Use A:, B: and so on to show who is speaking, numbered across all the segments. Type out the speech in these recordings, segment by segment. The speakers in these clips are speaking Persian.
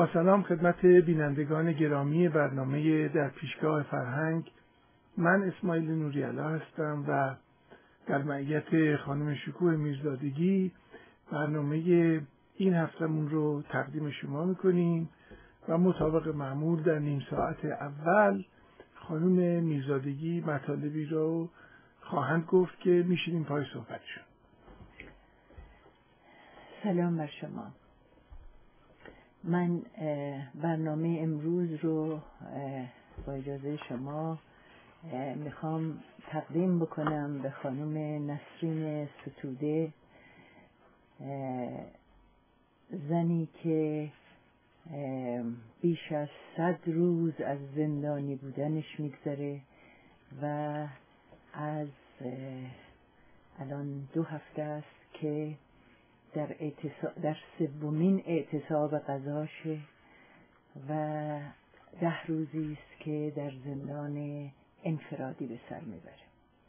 A: با سلام خدمت بینندگان گرامی برنامه در پیشگاه فرهنگ. من اسماعیل نوری‌علا هستم و در معیت خانم شکوه میرزادگی برنامه این هفته‌مون رو تقدیم شما میکنیم و مطابق معمول در نیم ساعت اول خانم میرزادگی مطالبی رو خواهند گفت که میشینیم پای صحبتشون.
B: سلام بر شما. من برنامه امروز رو با اجازه شما میخوام تقدیم بکنم به خانم نسرین ستوده، زنی که بیش از 100 روز از زندانی بودنش میگذره و از الان 2 هفته است که در 3مین اعتصاب قضاشه و 10 روزی است که در زندان انفرادی به سر میبره.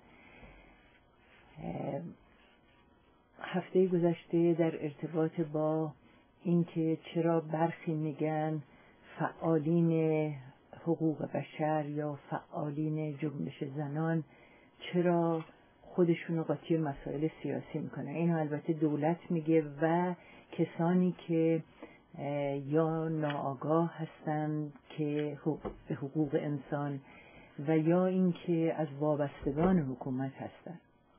B: هفته گذشته در ارتباط با اینکه چرا برخی میگن فعالین حقوق بشر یا فعالین جنبش زنان چرا خودشونو قاطی مسائل سیاسی میکنن، اینو البته دولت میگه و کسانی که یا ناآگاه هستند که به حقوق انسان و یا اینکه از وابستگان حکومت هستند.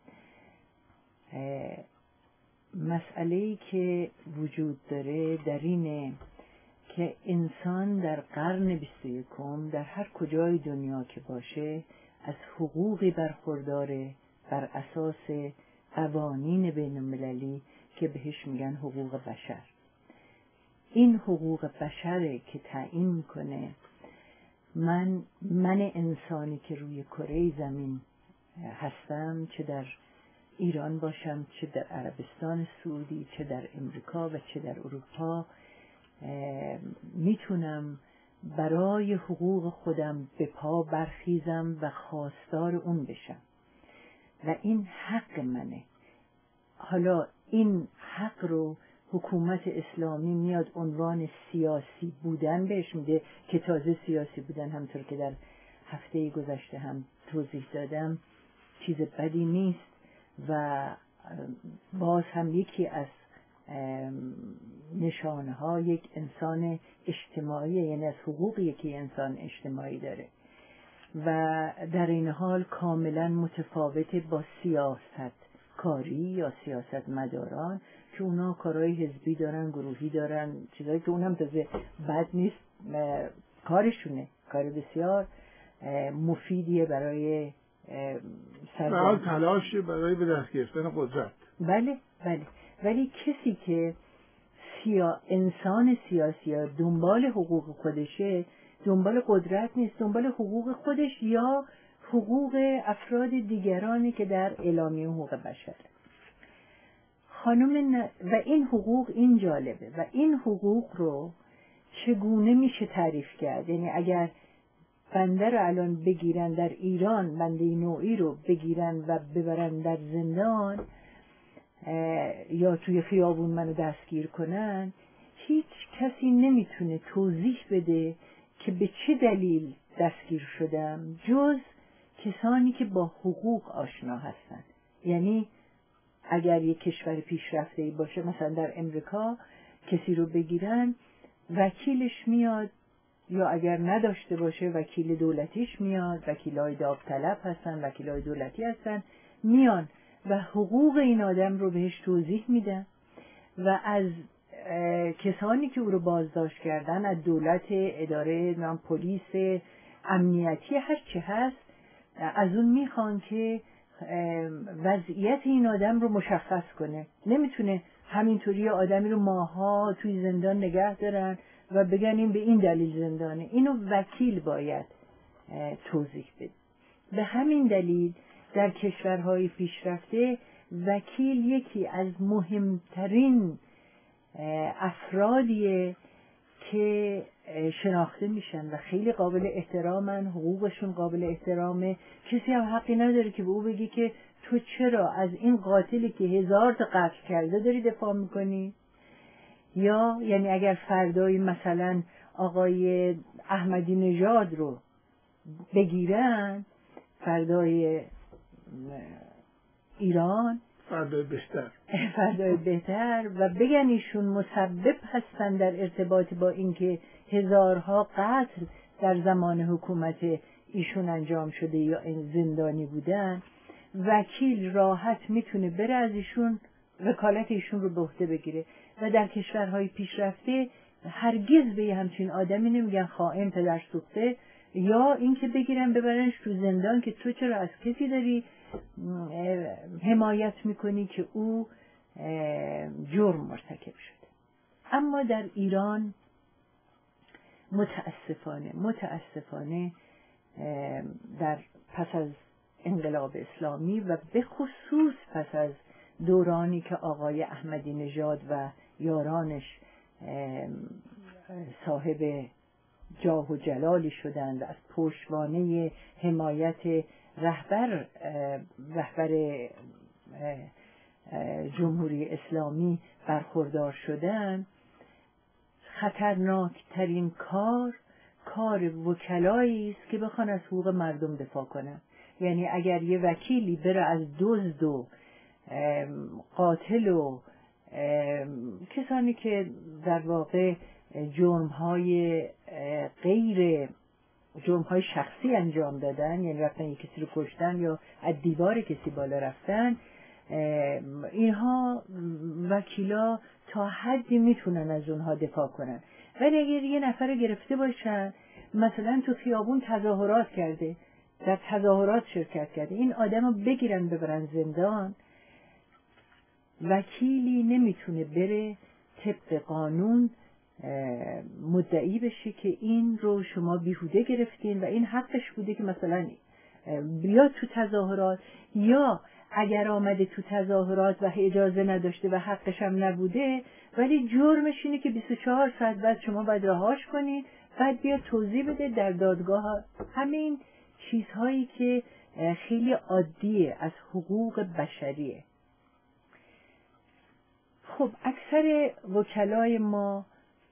B: مسئله‌ای که وجود داره در اینه که انسان در قرن 21 در هر کجای دنیا که باشه از حقوقی برخورداره بر اساس قوانین بین المللی که بهش میگن حقوق بشر. این حقوق بشره که تعیین میکنه من انسانی که روی کره زمین هستم، چه در ایران باشم، چه در عربستان سعودی، چه در امریکا و چه در اروپا، میتونم برای حقوق خودم به پا برخیزم و خواستار اون بشم و این حق منه. حالا این حق رو حکومت اسلامی میاد عنوان سیاسی بودن بهش میده که تازه سیاسی بودن همطور که در هفته گذشته هم توضیح دادم چیز بدی نیست و باز هم یکی از نشانه ها یک انسان اجتماعی، یعنی از حقوقی که انسان اجتماعی داره و در این حال کاملا متفاوت با سیاست کاری یا سیاست مداران که اونا کارهای حزبی دارن، گروهی دارن، چیزایی که اونم تازه بد نیست، کارشونه، کار بسیار مفیدیه برای
A: سرگرمی، تلاش برای به دست گرفتن قدرت.
B: بله ولی کسی که انسان سیاسی یا دنبال حقوق خودشه، دنبال قدرت نیست، دنبال حقوق خودش یا حقوق افراد دیگرانی که در اعلامیه حقوق بشر. و این حقوق این جالبه و این حقوق رو چگونه میشه تعریف کرد؟ یعنی اگر بنده رو الان بگیرن در ایران، بنده نوعی رو بگیرن و ببرن در زندان یا توی خیابون منو دستگیر کنن، هیچ کسی نمیتونه توضیح بده که به چه دلیل دستگیر شدم جز کسانی که با حقوق آشنا هستن. یعنی اگر یک کشور پیشرفته‌ای باشه، مثلا در امریکا کسی رو بگیرن، وکیلش میاد، یا اگر نداشته باشه وکیل دولتیش میاد، وکیلای داوطلب هستن، وکیلای دولتی هستن، میان و حقوق این آدم رو بهش توضیح میدن و از کسانی که او رو بازداشت کردن، از دولت، اداره پلیس، امنیتی، هر چی هست، از اون میخوان که وضعیت این آدم رو مشخص کنه. نمیتونه همینطوری آدمی رو ماها توی زندان نگه دارن و بگن این به این دلیل زندانه. اینو وکیل باید توضیح بده. به همین دلیل در کشورهای پیشرفته وکیل یکی از مهمترین افرادیه که شناخته میشن و خیلی قابل احترامن، حقوقشون قابل احترامه. کسی هم حقی نداره که به او بگی که تو چرا از این قاتلی که 1000 تا قتل کرده داری دفاع میکنی، یا یعنی اگر فردای مثلا آقای احمدی نژاد رو بگیرن، فردای ایران، فردای بهتر و بگن ایشون مسبب هستن در ارتباط با اینکه هزارها قتل در زمان حکومت ایشون انجام شده یا زندانی بودن، وکیل راحت میتونه بره از ایشون وکالت ایشون رو به عهده بگیره. و در کشورهای پیشرفته هرگز به همچین آدمی نمیگن خائن، پدر سوخته، یا اینکه بگیرن ببرنش تو زندان که تو چرا از کسی داری حمایت میکنی که او جرم مرتکب شده. اما در ایران متاسفانه در پس از انقلاب اسلامی و به خصوص پس از دورانی که آقای احمدی نژاد و یارانش صاحب جاه و جلالی شدند و از پشتوانه حمایت رهبر جمهوری اسلامی برخوردار شدند، خطرناکترین کار وکلایی است که بخوان از حقوق مردم دفاع کنن. یعنی اگر یه وکیلی بره از دزد و قاتل و کسانی که در واقع جرم‌های شخصی انجام دادن، یعنی رفتن یک کسی رو کشتن یا از دیوار کسی بالا رفتن، اینها وکیلا تا حدی میتونن از اونها دفاع کنن. ولی اگر یه نفر رو گرفته باشن، مثلا تو خیابون تظاهرات کرده، در تظاهرات شرکت کرده، این آدم رو بگیرن ببرن زندان، وکیلی نمیتونه بره طبق قانون مدعی بشه که این رو شما بیهوده گرفتین و این حقش بوده که مثلا بیاد تو تظاهرات، یا اگر آمده تو تظاهرات و اجازه نداشته و حقش هم نبوده ولی جرمش اینه که 24 ساعت بعد شما باید رهاش کنید، بعد بیاد توضیح بده در دادگاه. همین چیزهایی که خیلی عادیه از حقوق بشریه. خب اکثر وکلای ما،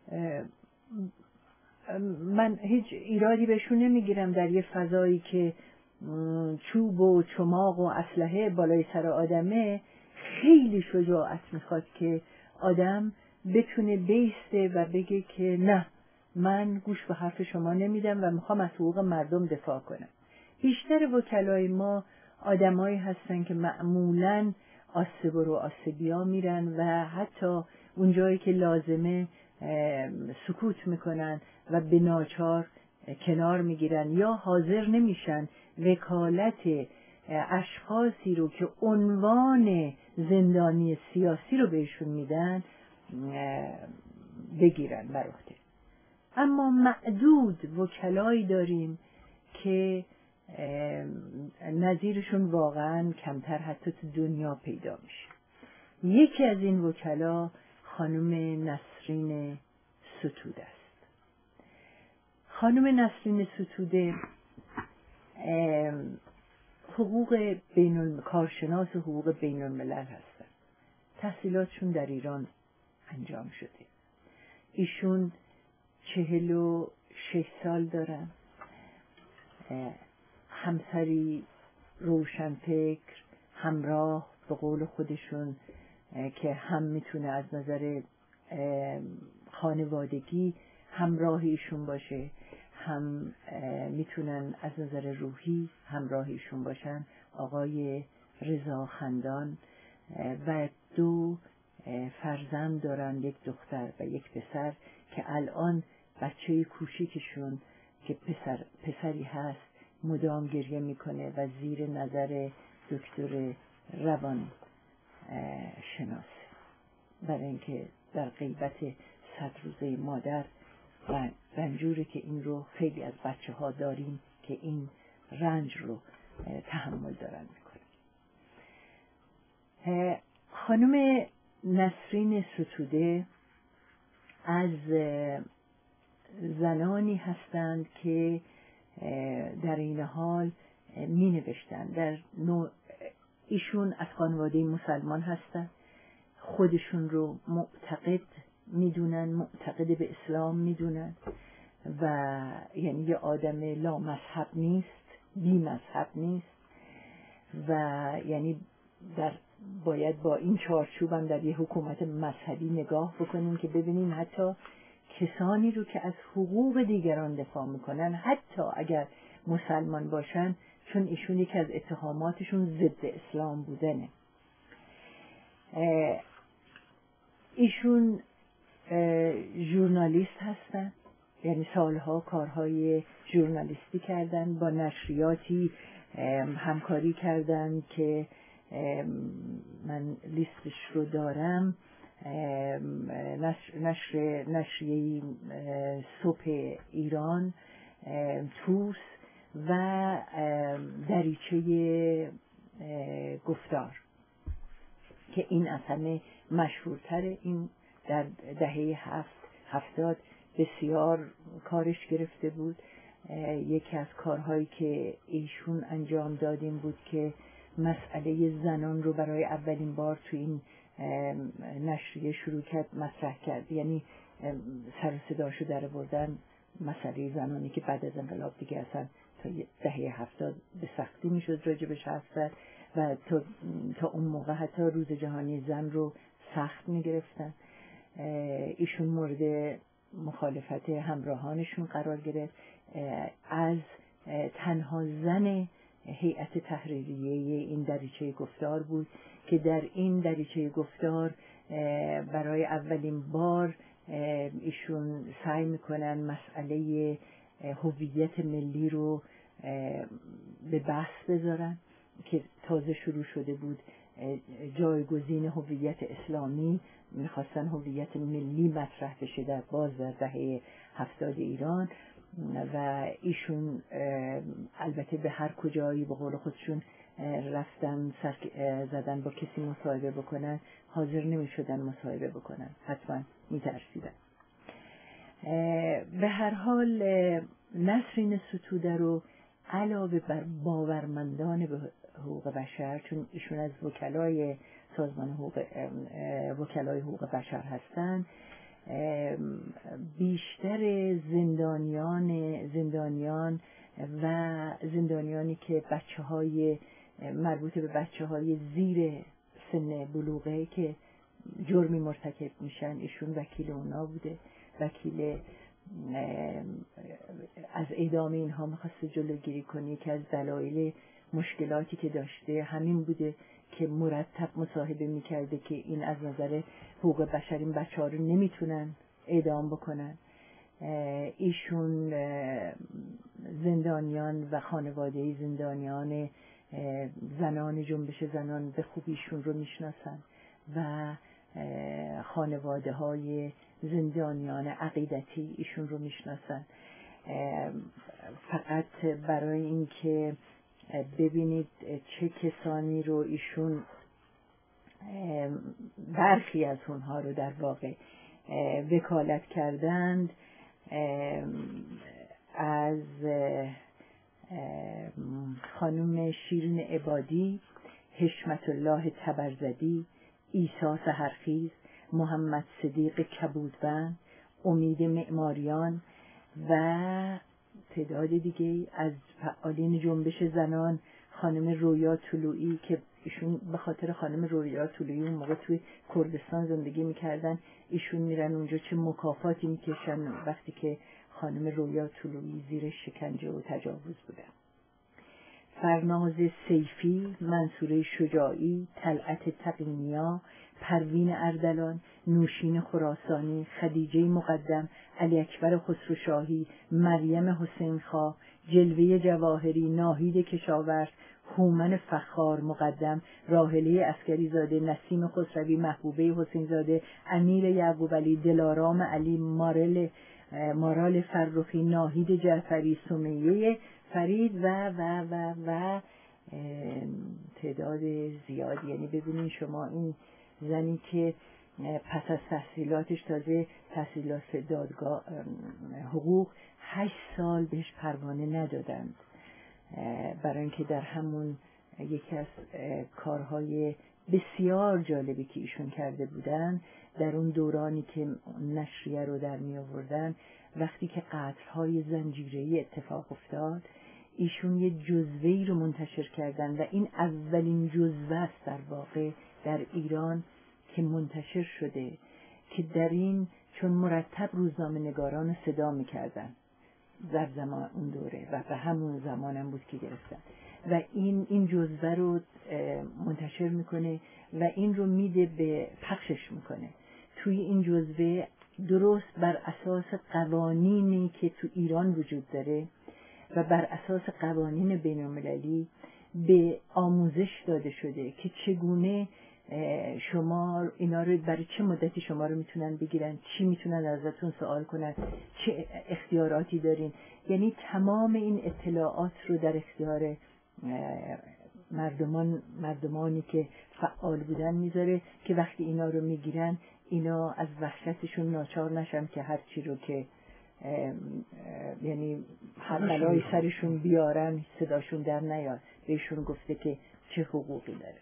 B: من هیچ ایرادی بهشون نمیگیرم در یه فضایی که چوب و چماق و اسلحه بالای سر آدمه، خیلی شجاعت میخواد که آدم بتونه بیسته و بگه که نه، من گوش به حرف شما نمیدم و میخوام از حقوق مردم دفاع کنم. بیشتر وکلای ما آدمایی هستن که معمولاً آسبر و آسبیا میرن و حتی اونجایی که لازمه سکوت میکنن و به ناچار کنار میگیرن یا حاضر نمیشن وکالت اشخاصی رو که عنوان زندانی سیاسی رو بهشون میدن بگیرن بر عهده. اما معدود وکلایی داریم که نظیرشون واقعا کمتر حتی تو دنیا پیدا میشه. یکی از این وکلا خانم نسرین ستوده است. خانم نسرین ستوده کارشناس حقوق بین الملل هستن. تحصیلاتشون در ایران انجام شده. ایشون 46 سال دارن. همسری روشنفکر، همراه، به قول خودشون که هم میتونه از نظر خانوادگی همراه ایشون باشه، هم میتونن از نظر روحی همراه ایشون باشن، آقای رضا خندان، و 2 فرزند دارن، یک دختر و یک پسر که الان بچه کوچیکشون که پسری هست مدام گریه میکنه و زیر نظر دکتر روان شناسه، برای اینکه در غیبت 100 روزه مادر رنجوره که این رو خیلی از بچه ها داریم که این رنج رو تحمل دارن میکنن. خانم نسرین ستوده از زنانی هستند که در این حال می نوشتن ایشون از خانواده مسلمان هستند، خودشون رو معتقد میدونن، معتقد به اسلام میدونن و یعنی یه آدم لا مذهب نیست، بی مذهب نیست و یعنی باید با این چارچوب هم در یه حکومت مذهبی نگاه بکنیم که ببینیم حتی کسانی رو که از حقوق دیگران دفاع میکنن حتی اگر مسلمان باشن، چون ایشون یکی از اتهاماتشون ضد اسلام بودنه. ایشون ژورنالیست هستن، یعنی سالها کارهای ژورنالیستی کردن، با نشریاتی همکاری کردن که من لیستش رو دارم، نشریه صبح ایران، توس و دریچه گفتار که این از همه مشهورتره. این در دهه 70 بسیار کارش گرفته بود. یکی از کارهایی که ایشون انجام دادیم بود که مسئله زنان رو برای اولین بار تو این نشریه شروع کرد مطرح کرد، یعنی سر و صداشو در آوردن مسئله زنانی که بعد از انقلاب دیگه اصلا تا دهه 70 به سختی میشد راجبش حرف زد و تا اون موقع حتی روز جهانی زن رو سخت میگرفتن. ایشون مورد مخالفت همراهانشون قرار گرفت. از تنها زن هیئت تحریریه این دریچه گفتار بود که در این دریچه گفتار برای اولین بار ایشون سعی میکنن مسئله هویت ملی رو به بحث بذارن که تازه شروع شده بود. جایگزین هویت اسلامی میخواستن هویت ملی مطرح بشه در دهه 70 ایران و ایشون البته به هر کجایی به قول خودشون رفتن زدن با کسی مصاحبه بکنن، حاضر نمی شدن مصاحبه بکنن، حتما می ترسیدن. به هر حال نسرین ستوده رو علاوه بر باورمندان به حقوق بشر، چون ایشون از وکلای سازمان وکلای حقوق بشر هستن، بیشتر زندانیان و زندانیانی که مربوط به بچه‌های زیر سن بلوغه که جرمی مرتکب میشن، ایشون وکیل اونا بوده. وکیل از اعدام اینها میخواسته جلوگیری کنه که از دلایل مشکلاتی که داشته همین بوده که مرتب مصاحبه میکرده که این از نظر حقوق بشر این بچه‌ها رو نمیتونن اعدام بکنن. ایشون زندانیان و خانواده زندانیان زنان جنبش زنان به خوبیشون رو میشناسن و خانواده های زندانیان عقیدتی ایشون رو میشناسن. فقط برای اینکه ببینید چه کسانی رو ایشون برخی از اونها رو در واقع وکالت کردند، از خانم شیرین عبادی، حشمت الله تبرزدی، عیسی سحرخیز، محمد صدیق کبودبند، امید معماریان و تعداد دیگه از فعالین جنبش زنان، خانم رویا طلویی که ایشون به خاطر خانم رویا طلویی اون موقع توی کردستان زندگی میکردن، ایشون میرن اونجا چه مکافاتی میکشن وقتی که خانم رویا طلویی زیر شکنجه و تجاوز بودن. فرناز سیفی، منصوره شجاعی، طلعت تقی‌نیا، پروین اردلان، نوشین خراسانی، خدیجه مقدم، علی اکبر خسروشاهی، مریم حسینخواه، جلوه جواهری، ناهید کشاورز، هومن فخار مقدم، راحله عسکری زاده، نسیم خسروی، محبوبه حسین زاده، امیر یعقوب علی، دلارام علی، مارال فرخی، ناهید جعفری، سمیه فرید و تعداد زیادی. یعنی ببینید شما این زنی که پس از تحصیلاتش تازه تحصیلات دادگاه حقوق 8 سال بهش پروانه ندادند، برای اینکه در همون یکی از کارهای بسیار جالبی که ایشون کرده بودن در اون دورانی که نشریه رو در می آوردن، وقتی که قتل‌های زنجیره‌ای اتفاق افتاد، ایشون یه جزوه‌ای رو منتشر کردن و این اولین جزوه است در واقع در ایران که منتشر شده که در این چون مرتب روزنامه نگاران رو صدا می‌کردن در زمان اون دوره و به همون زمانم بود که گرفتن و این جزوه رو منتشر میکنه و این رو میده به پخشش میکنه. توی این جزوه درست بر اساس قوانینی که تو ایران وجود داره و بر اساس قوانین بین‌المللی به آموزش داده شده که چگونه شما اینا رو برای چه مدتی شما رو میتونن بگیرن، چی میتونن ازتون سوال کنن، چه اختیاراتی دارین. یعنی تمام این اطلاعات رو در اختیار مردمانی که فعال بودن میذاره که وقتی اینا رو میگیرن اینا از وحشتشون ناچار نشن که هر چی رو که یعنی هر بلای سرشون بیارن صداشون در نیاد. بهشون گفته که چه حقوقی داره.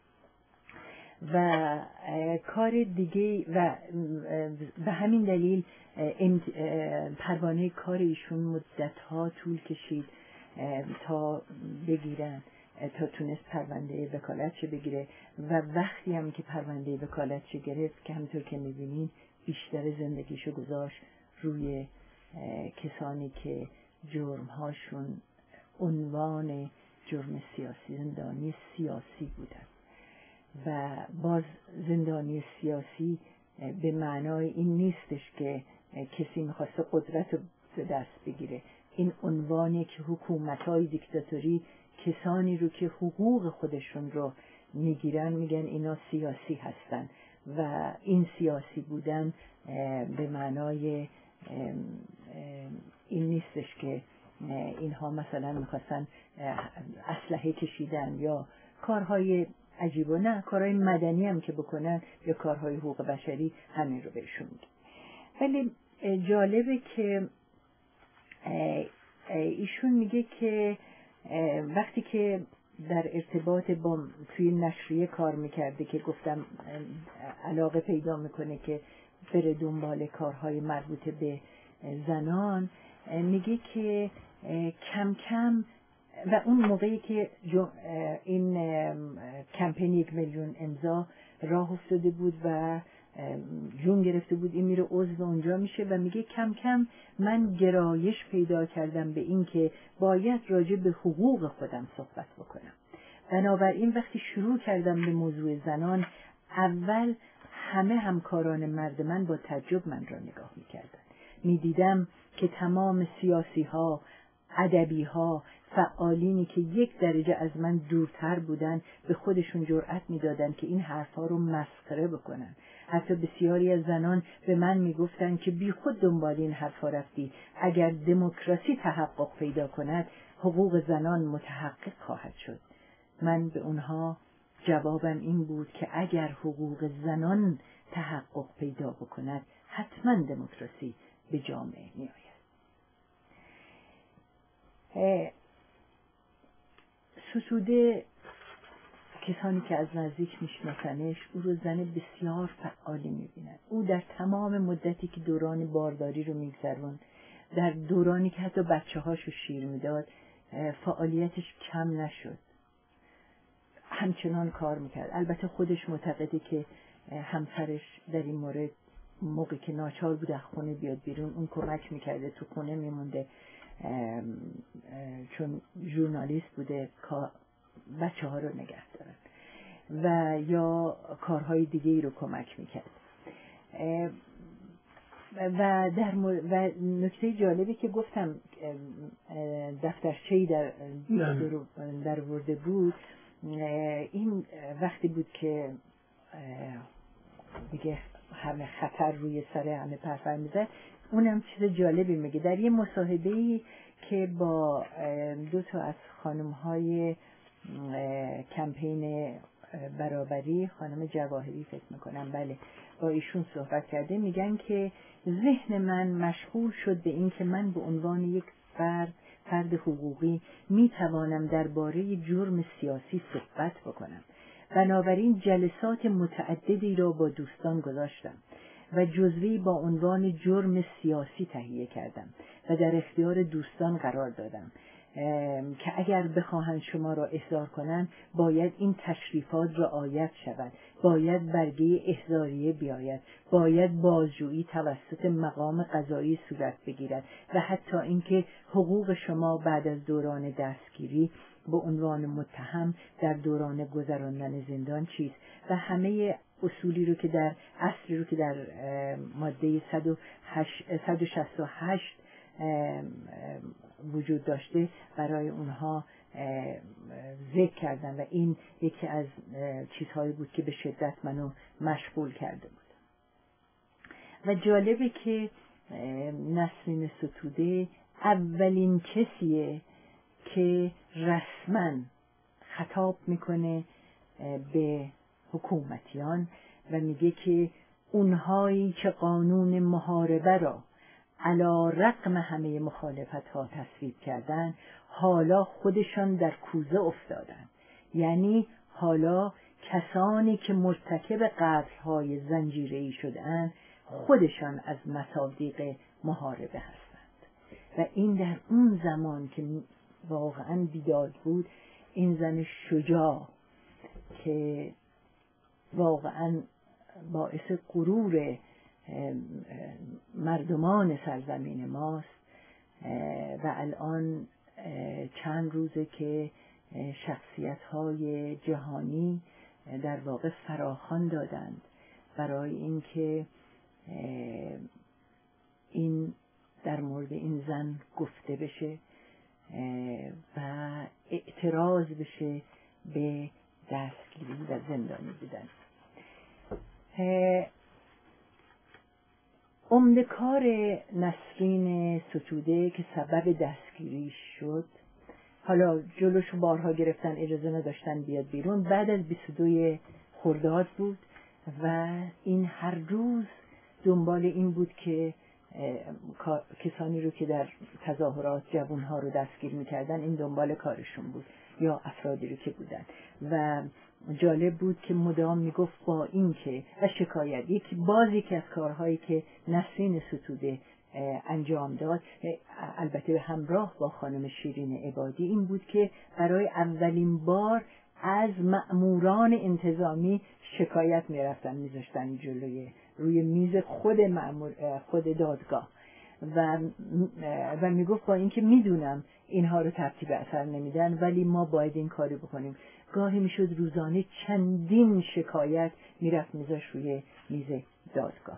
B: و کار دیگه و به همین دلیل پروانه کار ایشون مدت‌ها طول کشید تا بگیرن، تا تونست پرونده وکالتش بگیره و وقتی هم که پرونده وکالتش گرفت که همونطور که می‌بینین بیشتر زندگیشو گذاشت روی کسانی که جرم‌هاشون عنوان جرم سیاسی، زندانی سیاسی بودن. و باز زندانی سیاسی به معنای این نیستش که کسی میخواسته قدرت رو دست بگیره. این عنوانی که حکومت‌های دیکتاتوری کسانی رو که حقوق خودشون رو میگیرن میگن اینا سیاسی هستن و این سیاسی بودن به معنای این نیستش که اینها مثلا میخواستن اسلحه کشیدن یا کارهای عجیب و نه، کارهای مدنی هم که بکنن یا کارهای حقوق بشری همین رو بهشون میگه. ولی جالبه که ایشون میگه که وقتی که در ارتباط با توی نشریه کار میکرده که گفتم علاقه پیدا میکنه که بره دنبال کارهای مربوط به زنان، میگه که کم کم و اون موقعی که این کمپین 1 میلیون امضا راه افتاده بود و جون گرفته بود، این میره عضو اونجا میشه و میگه کم کم من گرایش پیدا کردم به این که باید راجع به حقوق خودم صحبت بکنم. بنابراین وقتی شروع کردم به موضوع زنان، اول همه همکاران مرد من با تعجب من را نگاه میکردن. میدیدم که تمام سیاسی ها، ادبی ها، فعالینی که یک درجه از من دورتر بودن به خودشون جرأت میدادن که این حرفا رو مسخره بکنن. حتی بسیاری از زنان به من میگفتن که بی خود دنبال این حرفا رفتی، اگر دموکراسی تحقق پیدا کند حقوق زنان متحقق خواهد شد. من به اونها جوابم این بود که اگر حقوق زنان تحقق پیدا بکند حتما دموکراسی به جامعه می آید. ستوده کسانی که از نزدیک میشناسنش او رو زن بسیار فعالی میبینن. او در تمام مدتی که دوران بارداری رو میگذرون، در دورانی که حتی بچه هاشو شیر میداد، فعالیتش کم نشد، همچنان کار میکرد. البته خودش معتقده که همسرش در این مورد موقعی که ناچار بود از خونه بیاد بیرون اون کمک میکرده، تو خونه میمونده چون ژورنالیست بوده، بچه ها رو نگه دارن و یا کارهای دیگه ای رو کمک میکرد. و نکته جالبی که گفتم دفترچه‌ای در ورده بود، این وقتی بود که دیگه همه خطر روی سر همه پرفر میزد. اونم چیز جالبی میگه در یه مصاحبه‌ای که با 2 از خانم‌های کمپین برابری، خانم جواهری فکر میکنم، بله، با ایشون صحبت کرده. میگن که ذهن من مشغول شد به این که من به عنوان یک فرد حقوقی میتوانم درباره جرم سیاسی صحبت بکنم. بنابراین جلسات متعددی را با دوستان گذاشتم. و جزوی با عنوان جرم سیاسی تهیه کردم و در اختیار دوستان قرار دادم که اگر بخواهند شما را احضار کنند باید این تشریفات رعایت شود، باید برگه احضاریه بیاید، باید بازجویی توسط مقام قضایی صورت بگیرد و حتی اینکه حقوق شما بعد از دوران دستگیری به عنوان متهم در دوران گذراندن زندان چیست و همه اصولی رو که در اصلی رو که در ماده 168 وجود داشته برای اونها ذکر کردن و این یکی از چیزهایی بود که به شدت منو مشغول کرده بود. و جالبه که نسرین ستوده اولین کسیه که رسما خطاب میکنه به حکومتیان و میگه که اونهایی که قانون محاربه را علی رغم همه مخالفت ها تصویب کردن حالا خودشان در کوزه افتادن، یعنی حالا کسانی که مرتکب قتل‌های زنجیره‌ای شدند خودشان از مصادیق محاربه هستند. و این در اون زمان که واقعا بیداد بود، این زن شجاع که واقعا باعث غرور مردمان سرزمین ماست و الان چند روزه که شخصیت‌های جهانی در واقع فراخوان دادند برای اینکه این در مورد این زن گفته بشه و اعتراض بشه به دستگیری و زندانی بودن. عمده‌کار نسرین ستوده که سبب دستگیری شد، حالا جلوش بارها گرفتن، اجازه نداشتن بیاد بیرون، بعد از 22 خرداد بود و این هر روز دنبال این بود که کسانی رو که در تظاهرات جوانها رو دستگیر میکردن این دنبال کارشون بود یا افرادی رو که بودن. و جالب بود که مدام میگفت با این که و شکایت یکی از کارهایی که نسرین ستوده انجام داد، البته به همراه با خانم شیرین عبادی، این بود که برای اولین بار از مأموران انتظامی شکایت میرفتن میذاشتن روی میز خود دادگاه و میگفت با اینکه میدونم اینها رو ترتیب اثر نمیدن ولی ما باید این کاری بکنیم. گاهی میشد روزانه چندین شکایت میرفت میذاش روی میز دادگاه.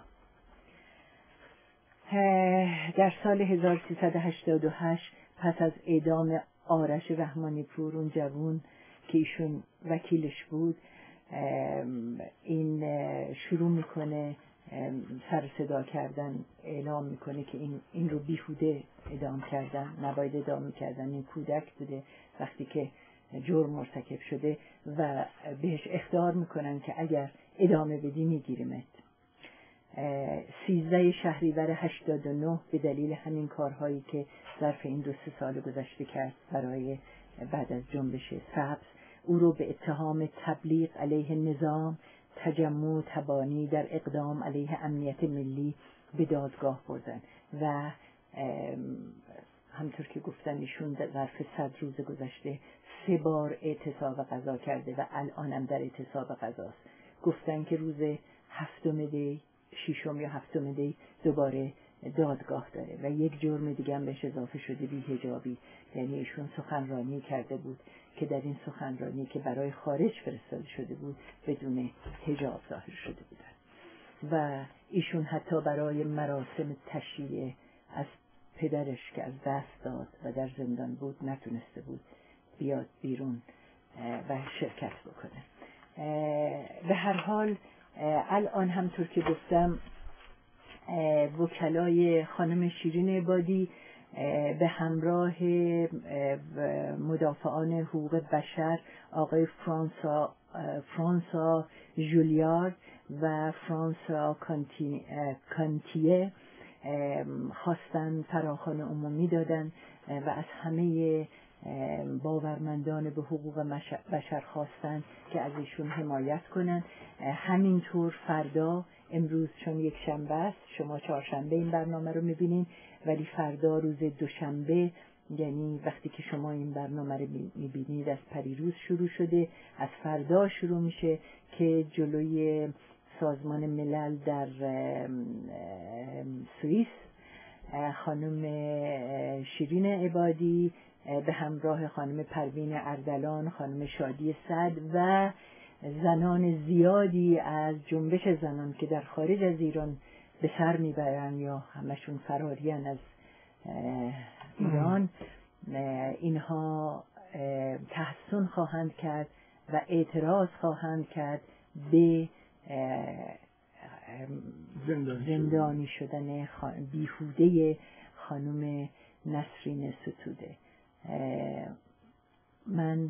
B: در سال 1388 پس از اعدام آرش رحمانی پور، اون جوون که ایشون وکیلش بود، این شروع میکنه سر صدا کردن، اعلام میکنه که این رو بیهوده ادام کردن، نباید ادام میکردن، این کودک بوده وقتی که جرم مرتکب شده و بهش اخطار میکنن که اگر ادامه بدی میگیریمت. 13 شهریور 89 به دلیل همین کارهایی که ظرف این 2-3 سال گذشته کرد برای بعد از جنبش سبز، او رو به اتهام تبلیغ علیه نظام، تجمع و تبانی در اقدام علیه امنیت ملی به دادگاه بردن و همطور که گفتن ایشون در ظرف 100 روز گذشته 3 بار اعتصاب قضا کرده و الانم در اعتصاب قضاست. گفتن که روز 7 دی 6 یا 7 دی دوباره دادگاه داره و یک جرم دیگه هم بهش اضافه شده، بی‌حجابی. یعنی ایشون سخنرانی کرده بود که در این سخنرانی که برای خارج فرستاده شده بود بدون حجاب ظاهر شده بودن و ایشون حتی برای مراسم تشییع از پدرش که از دست داد و در زندان بود نتونسته بود بیاد بیرون و شرکت بکنه. به هر حال الان همطور که گفتم وکلای خانم شیرین عبادی به همراه مدافعان حقوق بشر آقای فرانسوا ژولیارد و فرانسوا کانتیه خواستن فراخوان عمومی دادن و از همه باورمندان به حقوق بشر خواستن که از ایشون حمایت کنن. همینطور فردا، امروز چون یک شنبه است، شما چهارشنبه این برنامه رو میبینین، ولی فردا روز دوشنبه، یعنی وقتی که شما این برنامه رو میبینید از پریروز شروع شده، از فردا شروع میشه که جلوی سازمان ملل در سوئیس خانم شیرین عبادی به همراه خانم پروین اردلان، خانم شادی صد و زنان زیادی از جنبش زنان که در خارج از ایران به سر میبرن یا همشون فرارین از ایران، اینها تحسن خواهند کرد و اعتراض خواهند کرد به زندانی شدن بیهوده خانم نسرین ستوده. من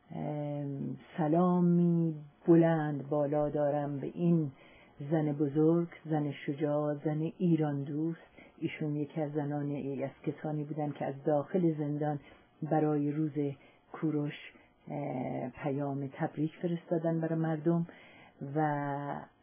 B: سلامی بلند بالا دارم به این زن بزرگ، زن شجاع، زن ایران دوست. ایشون یکی از از کسانی بودن که از داخل زندان برای روز کوروش پیام تبریک فرستادن برای مردم و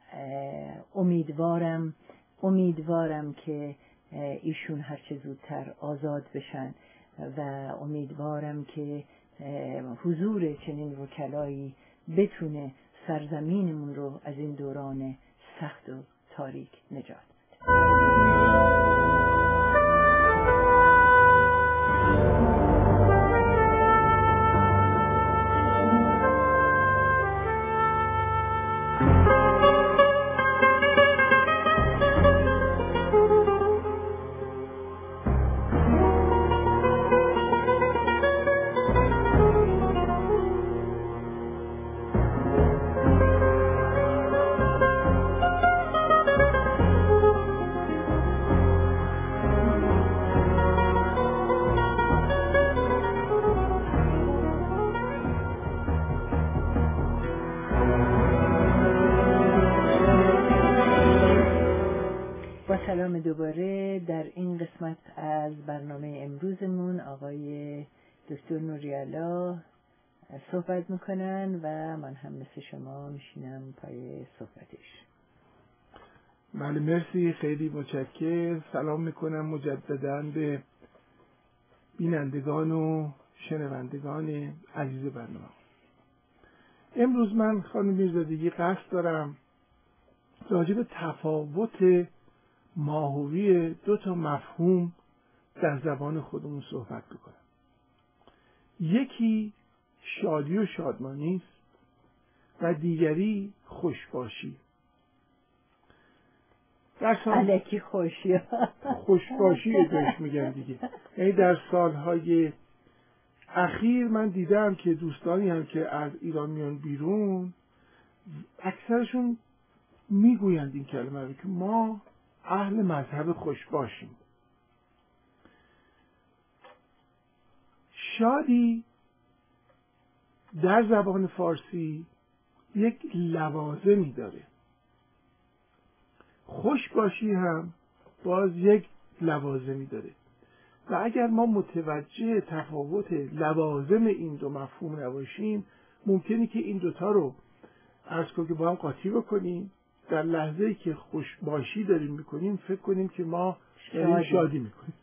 B: امیدوارم که ایشون هرچه زودتر آزاد بشن و امیدوارم که حضور چنین وکلایی بتونه سرزمینمون رو از این دوران سخت و تاریک نجات بده. سلام دوباره. در این قسمت از برنامه امروزمون آقای دکتر نوری‌الله صحبت میکنن و من هم مثل شما میشینم پای صحبتش.
A: بله مرسی، خیلی متشکرم. سلام میکنم مجددا به بینندگان و شنوندگان عزیز برنامه. امروز من خانم میرزادگی قصد دارم راجع به تفاوت ماهوی دو تا مفهوم در زبان خودمون صحبت بکنم. یکی شادی و شادمانی است و دیگری خوشباشی.
B: الکی خوشباشی
A: بهش میگن دیگه. یعنی در سالهای اخیر من دیدم که دوستانی هم که از ایران میان بیرون اکثرشون میگویند این کلمه رو که ما اهل مذهب خوشباشیم. شادی در زبان فارسی یک لوازمی داره، خوشباشی هم باز یک لوازمی داره و اگر ما متوجه تفاوت لوازم این دو مفهوم نباشیم ممکنه که این دوتا رو عرض کنم که با هم قاطی بکنیم. در لحظه‌ای که خوشباشی داریم میکنیم فکر کنیم که ما شادی میکنیم.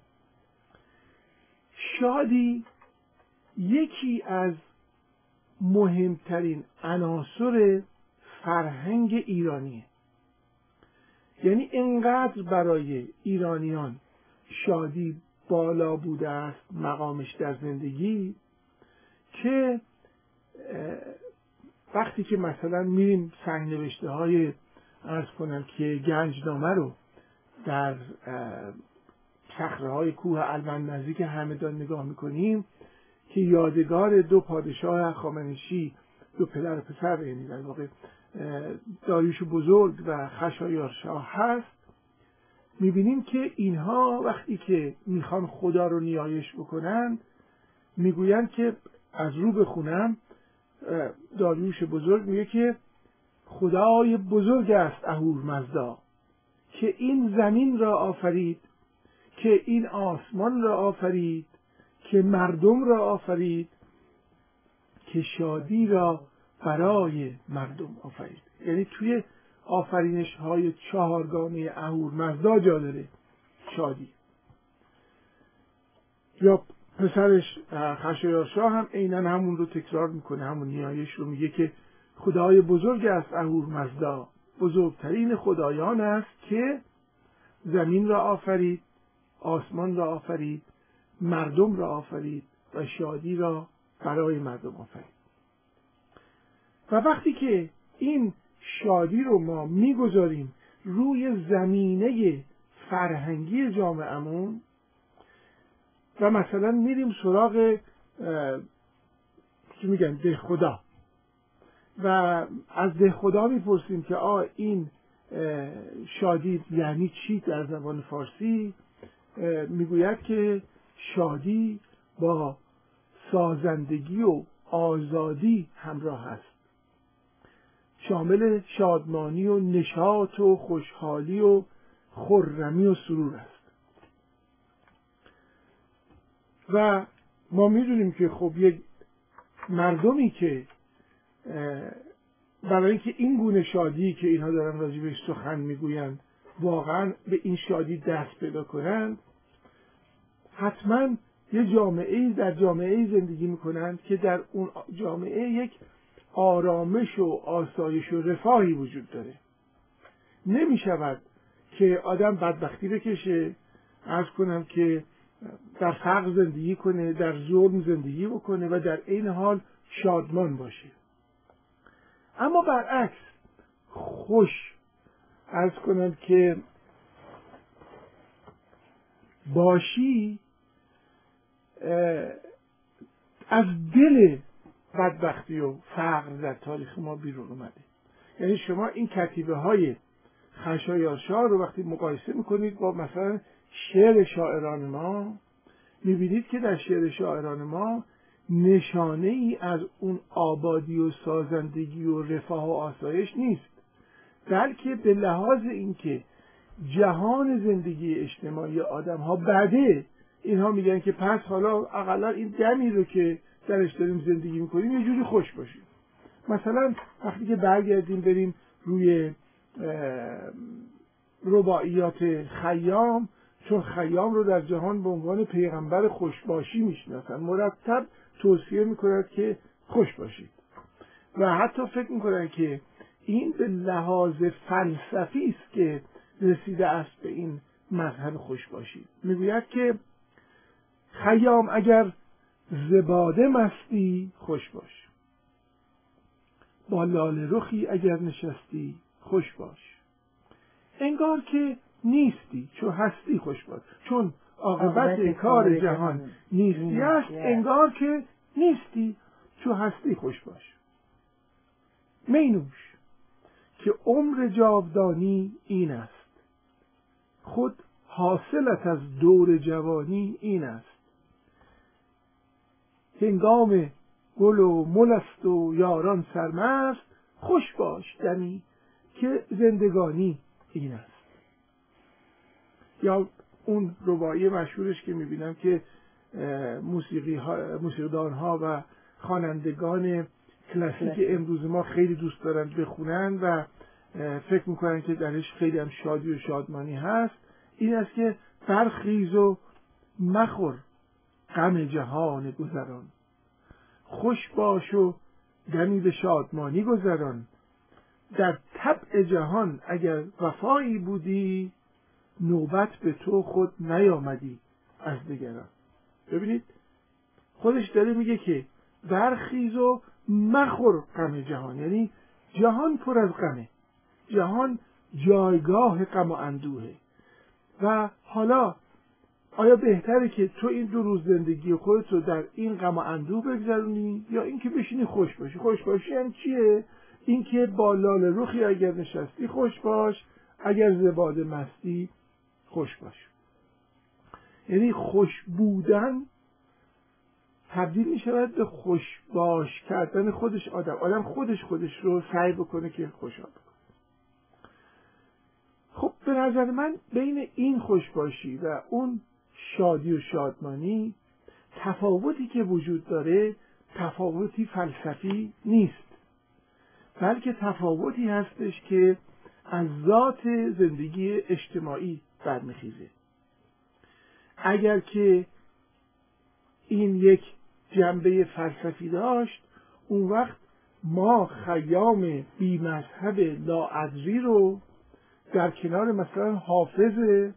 A: شادی یکی از مهمترین عناصر فرهنگ ایرانیه. یعنی اینقدر برای ایرانیان شادی بالا بوده است مقامش در زندگی که وقتی که مثلا میریم سنگ نوشته های عرض کنم که گنجنامه رو در صخره‌های کوه الوند نزدیک همدان نگاه میکنیم که یادگار دو پادشاه هخامنشی، دو پدر و پسر، یعنی در واقع داریوش بزرگ و خشایارشاه هست، میبینیم که اینها وقتی که میخوان خدا رو نیایش بکنن میگوین که از رو بخونم، داریوش بزرگ میگه که خدای بزرگ است اهورمزدا که این زمین را آفرید، که این آسمان را آفرید، که مردم را آفرید، که شادی را برای مردم آفرید. یعنی توی آفرینش های چهارگانه اهورمزدا جا داره شادی. یا پسرش خشایارشا هم عیناً همون رو تکرار میکنه، همون نیایش رو میگه که خدای بزرگ است اهورمزدا، بزرگترین خدایان است که زمین را آفرید، آسمان را آفرید، مردم را آفرید و شادی را برای مردم آفرید. و وقتی که این شادی رو ما میگذاریم روی زمینه فرهنگی جامعهمون و مثلا میریم سراغ چی میگن دهخدا و از دهخدا میپرسیم که این شادی یعنی چی در زبان فارسی، میگوید که شادی با سازندگی و آزادی همراه است، شامل شادمانی و نشاط و خوشحالی و خرمی و سرور است. و ما میدونیم که خب یک مردمی که برای اینکه این گونه شادی که اینها دارن راجع بهش سخن میگویند واقعا به این شادی دست پیدا کنند، حتما یه جامعه در جامعه زندگی میکنند که در اون جامعه یک آرامش و آسایش و رفاهی وجود داره. نمیشود که آدم بدبختی بکشه، عرض کنم که در فقر زندگی کنه، در ظلم زندگی بکنه و در این حال شادمان باشه. اما برعکس خوش عرض کنم که باشی از دل بدبختی و فقر در تاریخ ما بیرون اومده. یعنی شما این کتیبه های خشایارشا رو وقتی مقایسه میکنید با مثلا شعر شاعران ما، میبینید که در شعر شاعران ما نشانه ای از اون آبادی و سازندگی و رفاه و آسایش نیست، بلکه به لحاظ اینکه جهان زندگی اجتماعی آدم ها بده، اینها میگن که پس حالا اقلا این دمی رو که درش داریم زندگی میکنیم یه جوری خوش باشیم. مثلا وقتی که برگردیم بریم روی رباعیات خیام، چون خیام رو در جهان به عنوان پیغمبر خوشباشی میشناسن، مرتب توصیه میکنند که خوش باشید و حتی فکر میکنن که این به لحاظ فلسفی است که رسیده است به این مذهب خوش باشید. میگوید که خیام اگر زباده مستی خوش باش، با لاله رخی اگر نشستی خوش باش، انگار که نیستی چون هستی خوش باش، چون عاقبت کار جهان نیستی است، انگار که نیستی چون هستی خوش باش. مینوش که عمر جاودانی این است، خود حاصلت از دور جوانی این است، هنگام گل و مل است و یاران سرمست، خوش باش دمی که زندگانی این است. یا اون رباعی مشهورش که میبینم که موسیقیدان ها و خوانندگان کلاسیک امروز ما خیلی دوست دارن بخونن و فکر میکنن که درش خیلی هم شادی و شادمانی هست، این است که برخیز و مخور غم جهان گذران، خوش باش و دمی به شادمانی گذران، در طبع جهان اگر وفایی بودی، نوبت به تو خود نیامدی از دیگران. ببینید خودش داره میگه که برخیز و مخور غم جهان، یعنی جهان پر از غمه، جهان جایگاه غم و اندوهه و حالا آیا بهتره که تو این 2 روز زندگی خودت رو در این غم و اندوه بگذرونی یا اینکه بشینی خوش باشی؟ خوش باشی هم چیه؟ اینکه با لاله رخی اگر نشستی خوش باش، اگر زباده مستی خوش باش. یعنی خوش بودن تبدیل می شود به خوش باش کردن خودش. آدم خودش رو سعی بکنه که خوشحال بکنه. خب به نظر من بین این خوش باشی و اون شادی و شادمانی تفاوتی که وجود داره تفاوتی فلسفی نیست، بلکه تفاوتی هستش که از ذات زندگی اجتماعی برمیخیزه. اگر که این یک جنبه فلسفی داشت، اون وقت ما خیام بی مذهب لاادری رو در کنار مثلا حافظ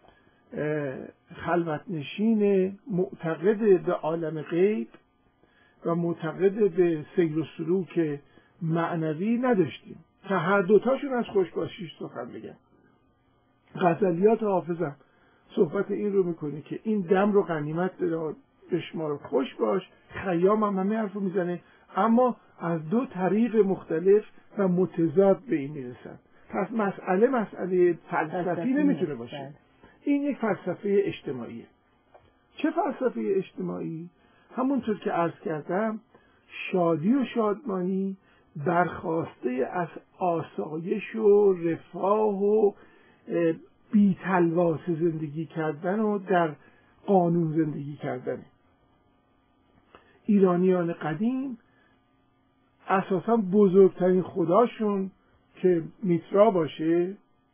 A: خلوتنشین معتقد به عالم غیب و معتقد به سیر و سلوک معنوی نداشتیم که هر دوتاشون از خوشباشیش سخن بگن. غزلیات حافظم صحبت این رو میکنه که این دم رو غنیمت بشمار خوش باش. خیام هم همه حرف رو میزنه، اما از دو طریق مختلف و متضاد به این میرسن. پس مسئله فلسفی نمیتونه باشه. این یک فلسفه اجتماعیه. چه فلسفه اجتماعی؟ همونطور که عرض کردم، شادی و شادمانی برخواسته از آسایش و رفاه و بی‌تلواس زندگی کردن و در قانون زندگی کردن. ایرانیان قدیم اساسا بزرگترین خداشون که میترا باشه،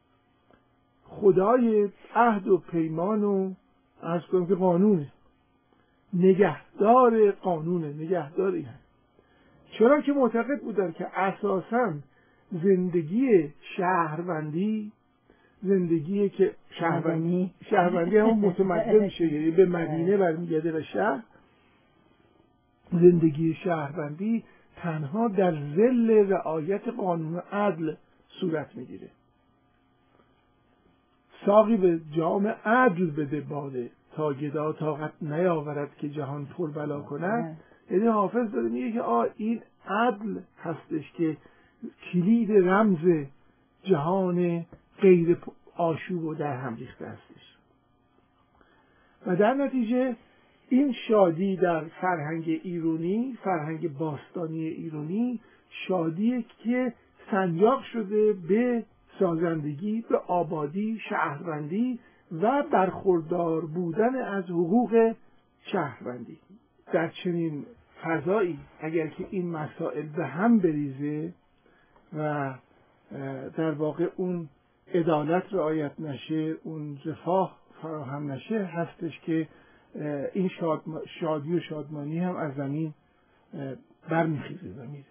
A: خدای عهد و پیمان و عرض کنم که قانونه، نگهدار قانونه، نگهدار این هست. چرا که معتقد بودن که اساسا زندگی شهروندی، زندگی که شهروندی هم متمدن میشه، یعنی به مدینه برمیگرده و شهر، زندگی شهروندی تنها در ظل رعایت قانون عدل صورت میگیره. ساقی به جام عدل بده باده، تا گدا طاقت نیاورد که جهان پر بلا کند. یعنی حافظ داره میگه که این عدل هستش که کلید رمز جهان غیر آشوب و در هم ریخته هستش. و در نتیجه این شادی در فرهنگ ایرانی، فرهنگ باستانی ایرانی، شادی که سنجاق شده به سازندگی، به آبادی، شهروندی و برخوردار بودن از حقوق شهروندی. در چنین فضایی اگر که این مسائل به هم بریزه و در واقع اون عدالت رعایت نشه، اون رفاه فراهم نشه، هستش که این شادی و شادمانی هم از زمین برمیخیزه زمین.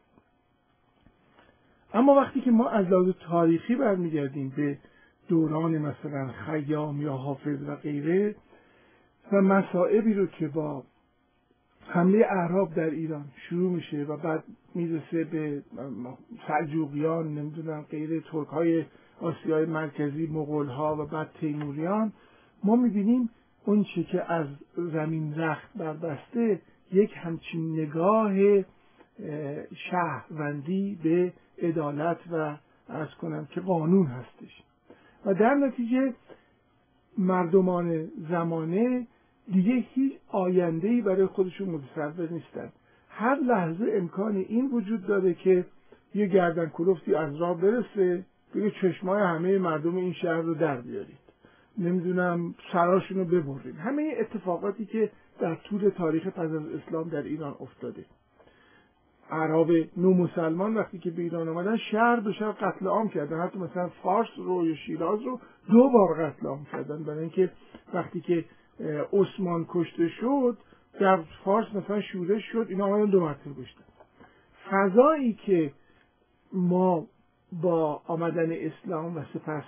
A: اما وقتی که ما از لحاظ تاریخی برمیگردیم به دوران مثلا خیام یا حافظ و غیره و مسائبی رو که با حمله اعراب در ایران شروع میشه و بعد میرسه به سلجوقیان، نمیدونم غیره، ترک‌های آسیای مرکزی، مغول‌ها و بعد تیموریان، ما میبینیم اون چه که از زمین رخت بربسته یک همچین نگاه شهروندی به عدالت و عرض کنم که قانون هستش. و در نتیجه مردمان زمانه دیگه هیچ آینده‌ای برای خودشون متصور نیستن. هر لحظه امکان این وجود داره که یه گردن کلفتی از راه برسه، بگه چشمای همه مردم این شهر رو در بیارید، نمیدونم سراشون رو ببرید. همه اتفاقاتی که در طول تاریخ پس از اسلام در ایران افتاده. اعراب نو مسلمان وقتی که به ایران آمدن شهر به شهر قتل عام کردن، حتی مثلا فارس رو یا شیراز رو 2 بار قتل عام کردن، برای اینکه وقتی که عثمان کشته شد در فارس مثلا شورش شد، اینا آمدن 2 مرتبه کشتن. فضایی که ما با آمدن اسلام و سپس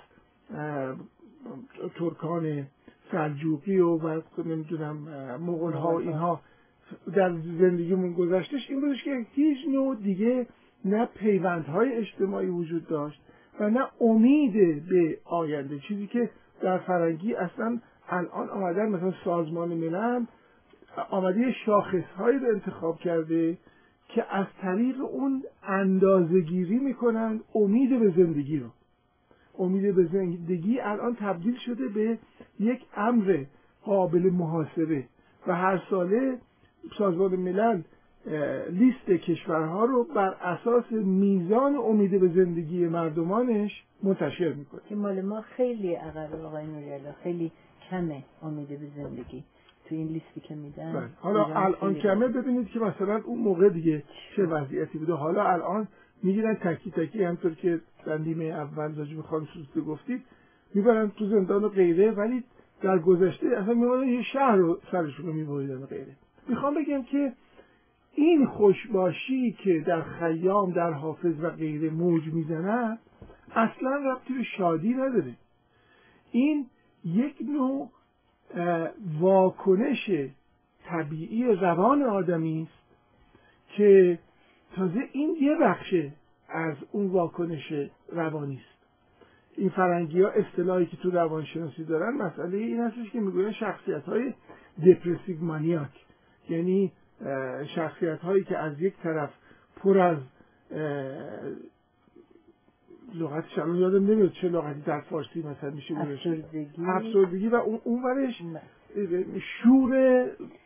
A: ترکان سلجوقی و نمیدونم مغول ها و اینها در زندگیمون گذشتش این بودش که هیچ نوع دیگه نه پیوندهای اجتماعی وجود داشت و نه امید به آینده. چیزی که در فرنگی اصلا الان آمدن مثلا سازمان ملل آمده شاخصهایی رو انتخاب کرده که از طریق اون اندازه‌گیری میکنن امید به زندگی رو. امید به زندگی الان تبدیل شده به یک امر قابل محاسبه و هر ساله سازمان ملل لیست کشورها رو بر اساس میزان امید به زندگی مردمانش منتشر میکنه.
B: که مال ما خیلی عقب آقای نوری‌الله، خیلی کمه امید به زندگی. تو این لیستی که میدن.
A: حالا الان کمه، ببینید که مثلا اون موقع دیگه چه وضعیتی بوده. حالا الان میگیرن تکی تکی، همطور که در نیمه اول راجع به خانم سوسته گفتید، میبرن تو زندان و غیره، ولی در گذشته اصلا میبرن یه شهر رو سرشون رو میبریدن و غیره. میخوام بگم که این خوشباشی که در خیام، در حافظ و غیره موج میزنه اصلا ربطی به شادی نداره. این یک نوع واکنش طبیعی روان آدمی است که تازه این یه بخش از اون واکنش روانی است. این فرنگی ها اصطلاحی که تو روانشناسی دارن مسئله این هستش که میگوین شخصیت های دپرسیو مانیاک، یعنی شخصیت هایی که از یک طرف پر از لغتش الان یادم نمیاد چه لغتی در فارسی مثلا میشه افسردگی و اون ورش شور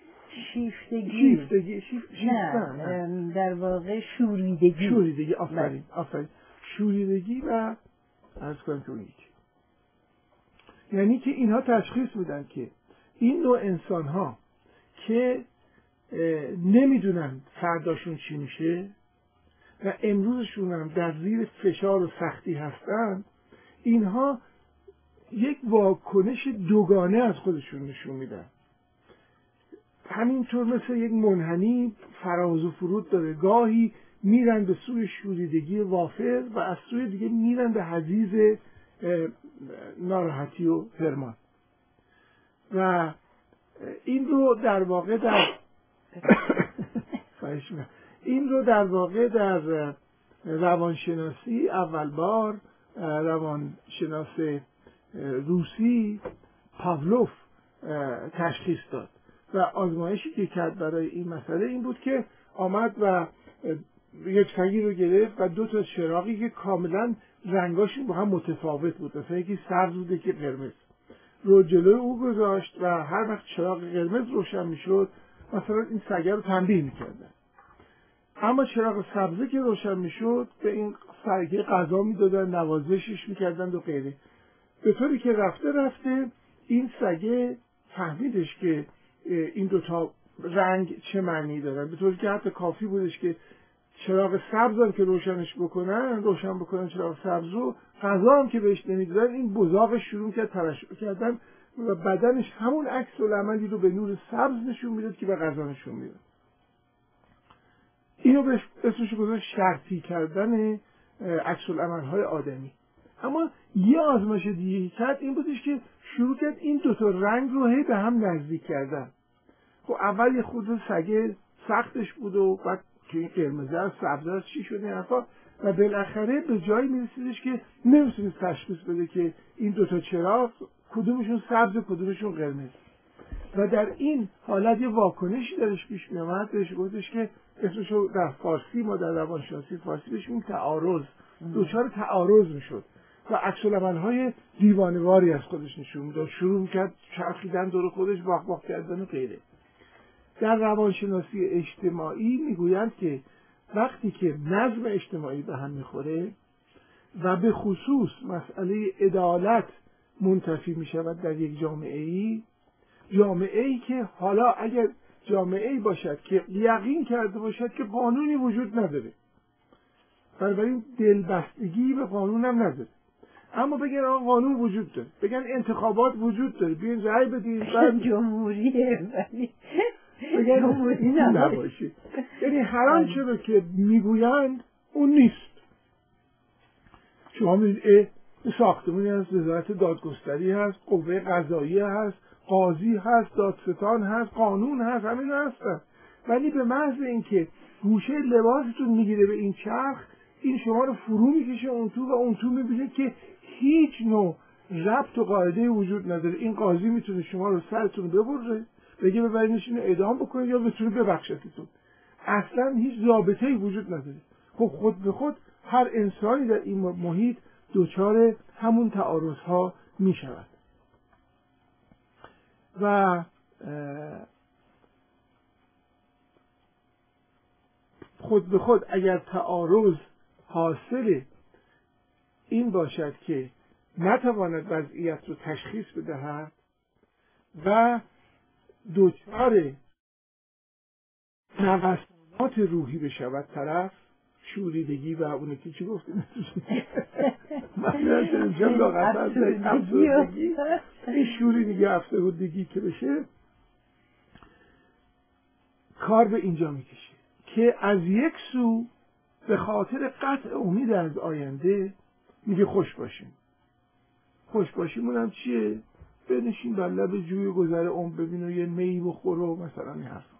A: شیفتگی
B: نه در واقع شوریدگی
A: آفرین شوریدگی و عرض کنم که اون یکی، یعنی که اینها تشخیص میدن که این نوع انسان ها که نمیدونن فرداشون چی میشه و امروزشون هم در زیر فشار و سختی هستن، اینها یک واکنش دوگانه از خودشون نشون میدن. همینطور مثل یک منحنی فراز و فرود داره، گاهی میرن به سوی شوریدگی وافر و از سوی دیگه میرن به حضیض ناراحتی و حرمان. و این رو در واقع در روانشناسی اول بار روانشناس روسی پاولوف تشخیص داد و آزمایشی که کرد برای این مسئله این بود که آمد و یک سگی رو گرفت و 2 چراغی که کاملا رنگاشون با هم متفاوت بود، مثلا یکی سبز بود یکی قرمز، رو جلوی او گذاشت و هر وقت چراغ قرمز روشن میشد مثلا این سگه رو تنبیه میکردن، اما چراغ سبزی که روشن میشد به این سگه غذا میدادن، نوازشش میکردن و غیره. به طوری که رفته این سگه فهمیدش که این 2 رنگ چه معنی دارن، به طوری که حتی کافی بودش که چراغ سبز هم که روشن بکنن چراغ سبز رو، غذا هم که بهش نمیدادن این بزاقش شروع کرد ترشح کردن و بدنش همون عکس العملی رو به نور سبز نشون میداد که به غذا نشون میداد. اینو بهش اسمش گذاشت شرطی کردن عکس العمل‌های آدمی. اما یه آزمایش دیگه کرد، این بودش که شروع کرد این 2 رنگ رو هی به هم نزدیک کردن. خب اول یه خود سگه سختش بود و بعد که این قرمزه از سبزه از چی شده حرفا و بالاخره به جایی میرسیدش که نمیتونید تشخیص بده که این 2 چراغ کدومشون سبز کدومشون قرمز. و در این حالت یه واکنشی درش پیش میامد، بهش گفتش که اسمشو در فارسی ما در روانشناسی فارسی بهش میگیم تعارض، دچار تعارض میشد و عکس العمل‌های دیوانه‌واری از خودش نشون میداد، شروع میکرد چرخیدن دور خودش، واق واق کردن و غیره. در روانشناسی اجتماعی میگویند که وقتی که نظم اجتماعی به هم میخوره و به خصوص مسئله عدالت منتفی میشود در یک جامعه‌ای که حالا اگر جامعه‌ای باشد که یقین کرده باشد که قانونی وجود نداره، بنابراین دلبستگی به قانون هم نداره، اما بگن آقا قانون وجود داره، بگن انتخابات وجود داره، بیاین رأی بدید، بعد
B: جمهوریه ولی
A: بگن جمهوری نباشه، یعنی هر آنچه رو که میگویند اون نیست. شما میگید ساختمانی هست، وزارت دادگستری هست، قوه قضاییه هست، قاضی هست، دادستان هست، قانون هست، همین هستن، ولی به محض اینکه گوشه لباستون میگیره به این چرخ، این شما رو فرو میکشه اون تو و اون تو میبینید که هیچ نوع ربط و قاعده وجود نداره. این قاضی میتونه شما رو سرتون ببره، بگه ببرینش اینو اعدام بکنید یا بتونه ببخشتتون، اصلا هیچ ضابطه‌ای وجود نداره. خب خود به خود هر انسانی در این محیط دچار همون تعارض‌ها میشود و خود به خود اگر تعارض حاصل این باشد که نتواند وضعیت رو تشخیص بدهد و دچار نوسانات روحی بشود طرف، شوریدگی و اونه که چی گفتیم من اینجا لاغت افسردگی، این شوریدگی افسردگی که بشه کار به اینجا میکشه که از یک سو به خاطر قطع امید از آینده میگه خوش باشیم. خوش باشیمون هم چیه؟ بنشین بر لب جوی گذر عمر ببین و یه می بخور و مثلا این حرفا.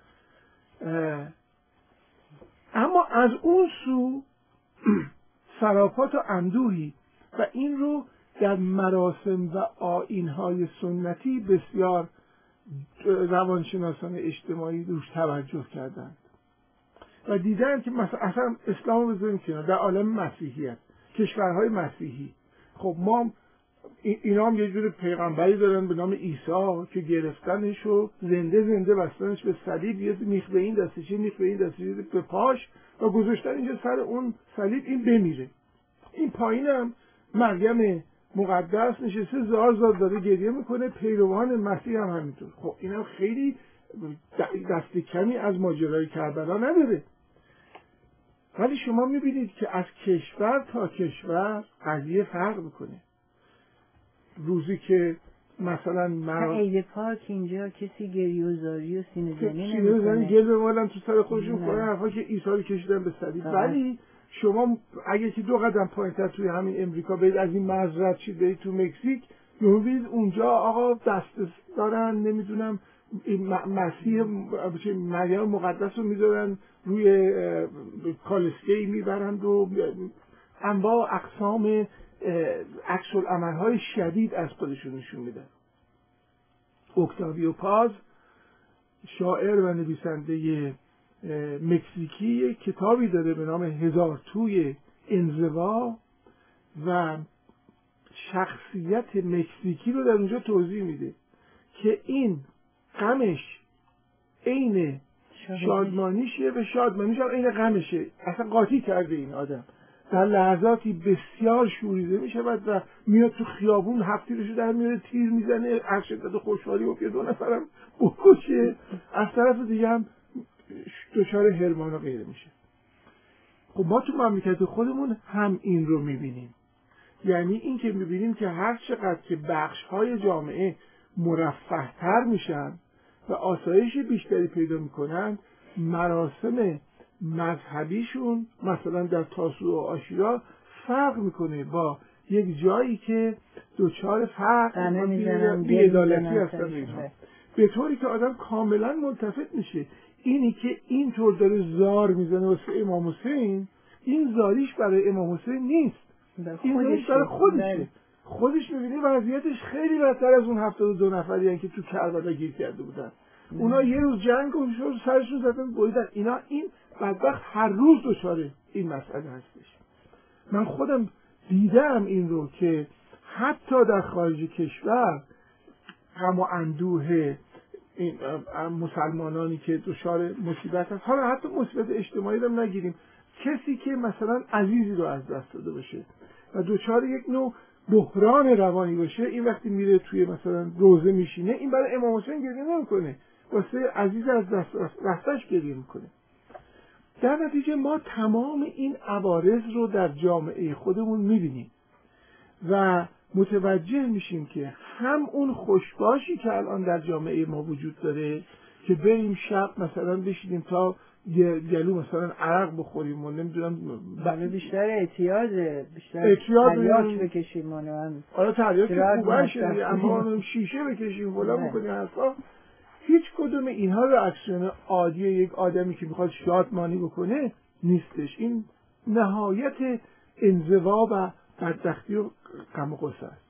A: اما از اون سو سراپات و اندوهی و این رو در مراسم و آیین‌های سنتی بسیار روانشناسان اجتماعی روش توجه کردند و دیدن که مثلا اصلا اسلام رو بذاریم کنار، در عالم مسیحیت، کشورهای مسیحی، خب ما اینا هم یه جور پیغمبری دارن به نام عیسی که گرفتنش و زنده بستنش به صلیب، یه میخ به این دستشه میخ به این دستشه به پاش و گذاشتن اینجا سر اون صلیب این بمیره. این پایینم مریم مقدس نشسته زار داره گریه میکنه، پیروان مسیح هم همینطور. خب اینم خیلی دست کمی از ماجرای کربلا نداره. ولی شما میبینید که از کشور تا کشور قضیه فرق میکنه. روزی که مثلا
B: عید پاک اینجا کسی گریه و زاری و سینه زنی
A: نمیکنه، گل بمالن تو سر خودشون کنه، حرفا که عیسی رو کشیدن به صلیب. ولی شما اگه که 2 قدم پایینتر توی همین امریکا برید، از این مرز رد شید برید تو مکزیک، میبینید اونجا آقا دست دارن نمیدونم مسیح مریم مقدس رو میذارن روی کالسکه‌ای میبرند و انواع اقسام عکس العمل‌های شدید از خودشون نشون میدن. اکتاویو پاز شاعر و نویسنده مکزیکی کتابی داره به نام 1000 توی انزوا و شخصیت مکزیکی رو در اونجا توضیح میده که این غمش عین شادمانیشه و شادمانیش هم عین غمشه. اصلا قاطی کرده این آدم، در لحظاتی بسیار شوریده می شود و میاد تو خیابون هفتیرشو در میاره تیر میزنه از شدت خوشحالی و که 2 نفرم بکشه، از طرف دیگه هم دچار حرمان و غیره میشه. خب ما تو مملکت خودمون هم این رو میبینیم، یعنی این که میبینیم که هر چقدر که بخش‌های جامعه مرفه‌تر میشن و آسایش بیشتری پیدا میکنن، مراسم مذهبیشون مثلا در تاسوع و عاشورا فرق میکنه با یک جایی که دچار فقر و بی‌عدالتی هستن اینها، به طوری که آدم کاملا ملتفت میشه. اینی که اینطور داره زار میزنه واسه امام حسین، این زاریش برای امام حسین نیست، این زاریش برای خودشه. خودش میبینه وضعیتش خیلی بدتر از اون 72 نفری که تو کربلا گیر کرده بودن. اونا یه روز جنگ و سرشون زدن بریدن. اینا این بدبخت هر روز دچار این مسئله هستش. من خودم دیدم این رو که حتی در خارج کشور غم و اندوه این مسلمانانی که دچار مصیبت هست، حالا حتی مصیبت اجتماعی رو نگیریم، کسی که مثلا عزیزی رو از دست داده باشه و دچار یک نوع بحران روانی باشه، این وقتی میره توی مثلا روزه میشینه، این برای امام حسین گریه نمیکنه، واسه عزیز از دست رفتش گریه میکنه. در نتیجه ما تمام این عوارض رو در جامعه خودمون میبینیم و متوجه میشیم که هم اون خوشباشی که الان در جامعه ما وجود داره که بریم شب مثلا بشینیم تا گلو مثلا عرق بخوریم و نمیدونم
B: بیشتر اعتیاده، بیشتر تریاک بکشیم
A: آره تریاک خوبه، اما شیشه بکشیم فلان بکنیم حرفا. هیچ کدوم اینها رئاکسیون عادی یک آدمی که میخواد شادمانی بکنه نیستش. این نهایت انزوا و بدبختی و غم و غصه است.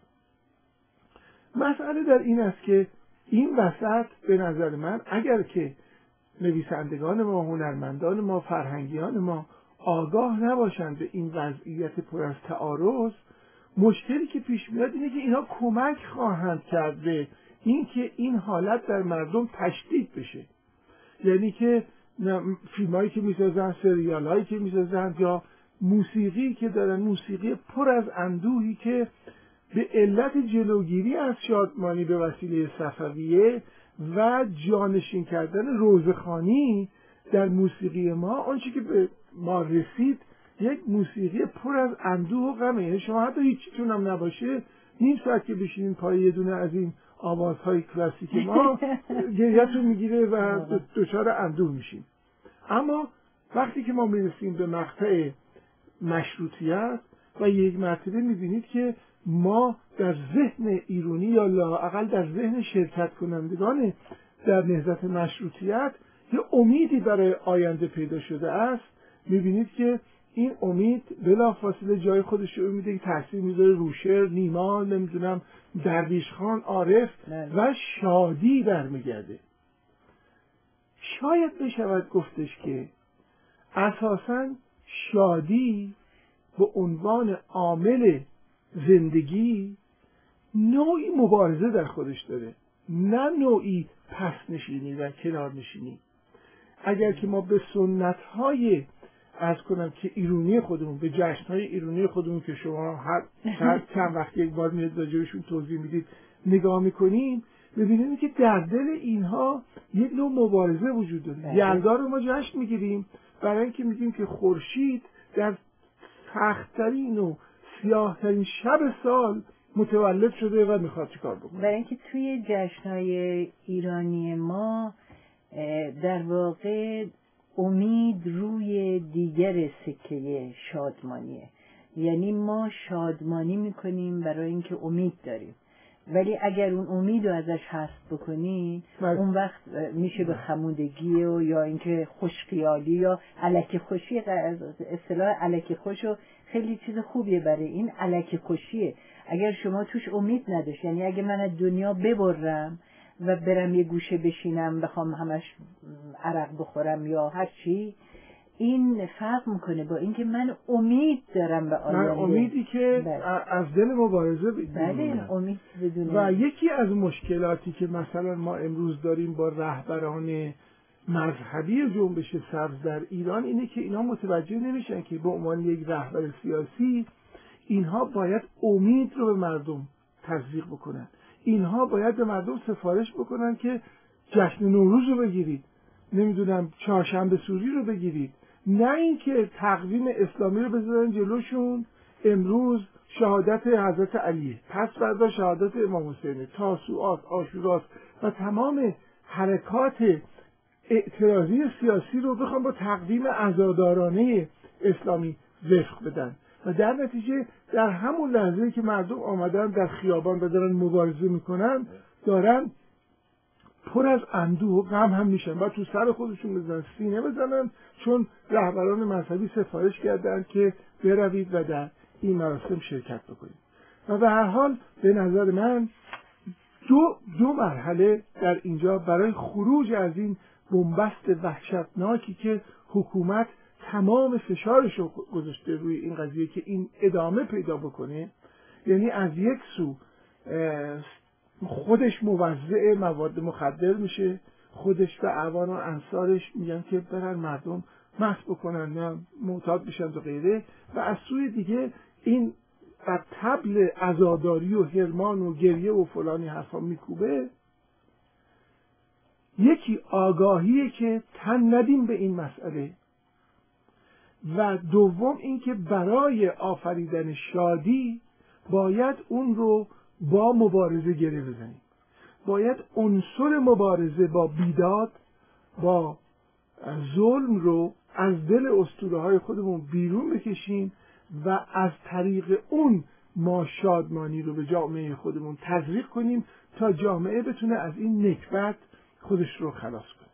A: مسئله در این است که این وسط به نظر من اگر که نویسندگان ما، هنرمندان ما، فرهنگیان ما آگاه نباشند به این وضعیت پر از تعارض، مشکلی که پیش میاد اینه که اینا کمک خواهند کرد به اینکه این حالت در مردم تشدید بشه. یعنی که فیلمایی که میسازن، سریالایی که میسازن یا موسیقی که دارن، موسیقی پر از اندوهی که به علت جلوگیری از شادمانی به وسیله صفویه و جانشین کردن روزخوانی در موسیقی ما، آنچه که به ما رسید یک موسیقی پر از اندوه و غمه. شما حتی هیچیتون هم نباشه، نیم ساعت که بشینین پای یه دونه از این آوازهای کلاسیک ما گریه‌تون میگیره و دچار اندوه میشین. اما وقتی که ما میرسیم به مقطع مشروطیت و یک مرتبه میبینید که ما در ذهن ایرانی یا لااقل در ذهن شرکت کنندگان در نهضت مشروطیت یه امیدی برای آینده پیدا شده است، میبینید که این امید بلافاصله جای خودش رو میده که تاثیر میذاره رو شعر، نیما، نمیدونم درویش خان، عارف و شادی برمیگرده. شاید بشود گفتش که اساساً شادی به عنوان عامل زندگی نوعی مبارزه در خودش داره، نه نوعی پس نشینی و کنار نشینی. اگر که ما به سنت‌های عرض کنم که ایرانی خودمون، به جشن‌های ایرانی خودمون که شما هر چند وقت یک بار میاد راجعشون توضیح میدید نگاه میکنیم، ببینیم که در دل اینها یک نوع مبارزه وجود داره. یلدا رو ما جشن میگیریم برای اینکه میگیم که خورشید در سخت‌ترین و سیاه‌ترین شب سال متولد شده و میخواد چیکار بکنه.
B: برای اینکه توی جشن‌های ایرانی ما در واقع امید روی دیگر سکه شادمانیه، یعنی ما شادمانی میکنیم برای اینکه امید داریم، ولی اگر اون امید رو ازش حذف بکنی اون وقت میشه به خمودگی و یا اینکه خوشخیالی یا الکی خوشی. اصطلاح الکی خوش و خیلی چیز خوبیه برای این الکی خوشیه. اگر شما توش امید نداشت، یعنی اگه من از دنیا ببرم و برم یه گوشه بشینم بخوام همش عرق بخورم یا هر چی، این فرق میکنه با اینکه من امید دارم به آینده.
A: من امیدی که از دل مبارزه
B: بله، امید بدونم.
A: و یکی از مشکلاتی که مثلا ما امروز داریم با رهبران مذهبی جنبش سبز در ایران اینه که اینا متوجه نمیشن که به عنوان یک رهبر سیاسی اینها باید امید رو به مردم تزریق بکنن. اینها باید به مردم سفارش بکنن که جشن نوروز رو بگیرید، نمیدونم چهارشنبه سوری رو بگیرید، نه اینکه تقویم اسلامی رو بذارن جلوشون. امروز شهادت حضرت علیه، پس فردا شهادت امام حسینه، تاسوعات، عاشوراست و تمام حرکات اعتراضی سیاسی رو بخوام با تقویم عزادارانه اسلامی وفق بدن و در نتیجه در همون لحظه که مردم آمدن در خیابان و دارن مبارزه میکنن دارن پر از اندوه و غم هم میشن و تو سر خودشون بزنن، سینه بزنن، چون رهبران مذهبی سفارش کردن که بروید و در این مراسم شرکت بکنید. و به هر حال به نظر من دو مرحله در اینجا برای خروج از این بنبست وحشتناکی که حکومت تمام فشارش رو گذاشته روی این قضیه که این ادامه پیدا بکنه. یعنی از یک سو خودش موزع مواد مخدر میشه، خودش و اعوان و انصارش میگن که برن مردم مست بکنن یا معتاد بشن و غیره، و از سوی دیگه این بر طبل عزاداری و حرمان و گریه و فلانی حرفا میکوبه. یکی آگاهیه که تن ندیم به این مسئله، و دوم اینکه برای آفریدن شادی باید اون رو با مبارزه گره بزنیم. باید عنصر مبارزه با بیداد، با ظلم رو از دل اسطوره‌های خودمون بیرون بکشیم و از طریق اون ما شادمانی رو به جامعه خودمون تزریق کنیم تا جامعه بتونه از این نکبت خودش رو خلاص کنه.